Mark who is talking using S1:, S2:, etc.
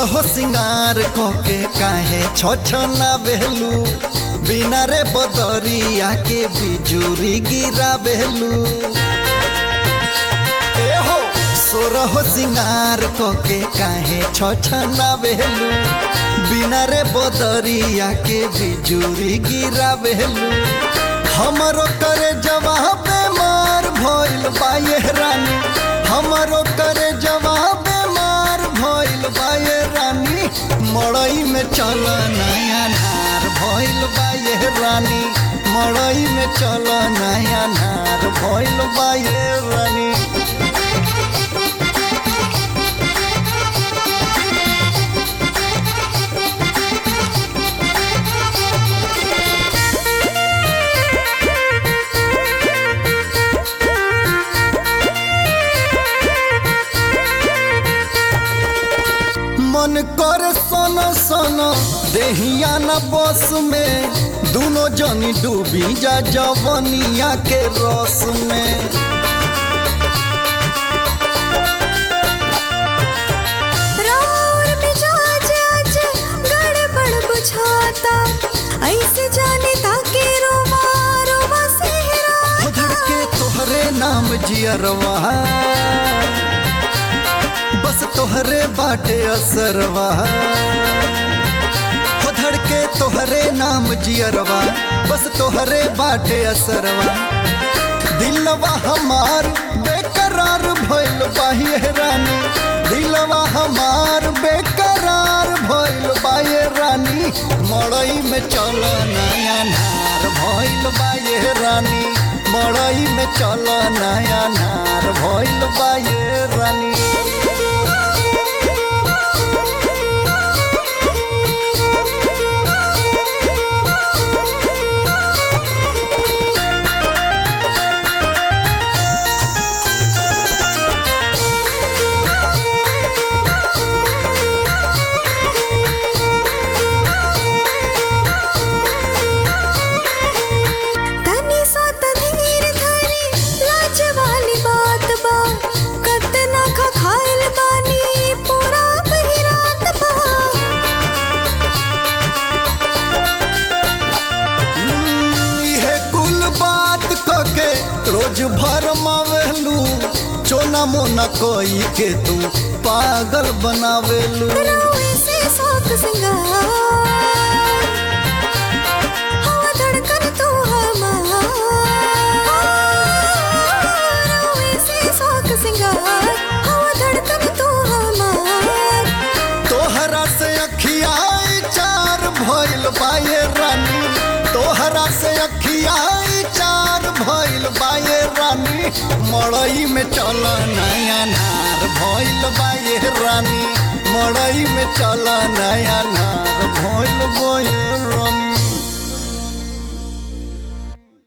S1: सोरहो सिंगार कोके काहे छोछना बेलू बिना रे बदरिया के बिजुरी गिरा बेलू ए हो सोरहो सिंगार कोके काहे छोछना बेलू बिना रे बदरिया के बिजुरी गिरा बेलू हमरो करे जवाब मार भइल बाये रानी हमरो करे जवाब मार भइल बाये रानी मड़ई में चल नया नार भइल बाये रानी मड़ई में चल नया नार भइल बाये रानी मन कर सन सन देहिया न बस में दोनों जनी डूबी जा जवनिया के रस में
S2: राउर मिजाज आज गड़बड़ बुझाता ऐसे जाने ताके रोवा रोवा सेहरा
S1: धड़के तोहरे नाम जियरवा बस तोहरे बाटे असरवा हो धड़के तोहरे नाम जियरवा बस तोहरे बाटे असरवा दिलवा हमार बेकरार भइल बाये रानी दिलवा हमार बेकरार भइल बाये रानी मड़ई में चल नया नार भइल बाये रानी मड़ई में चल नया नार भइल बाये रानी रोज भर मावेलू चोना मोना कोई के तू पागल बनावेलू
S2: से शौक सिंगार हवा धड़कन तू हमार से शौक सिंगार हवा धड़कन तू हमार
S1: तोहरा से अखियाई चार भइल बाये रानी तोहरा से अखियाई चार भइल बाये रानी मड़ई में चल नया नार भइल बाये रानी मड़ई में चल नया नार भइल बाये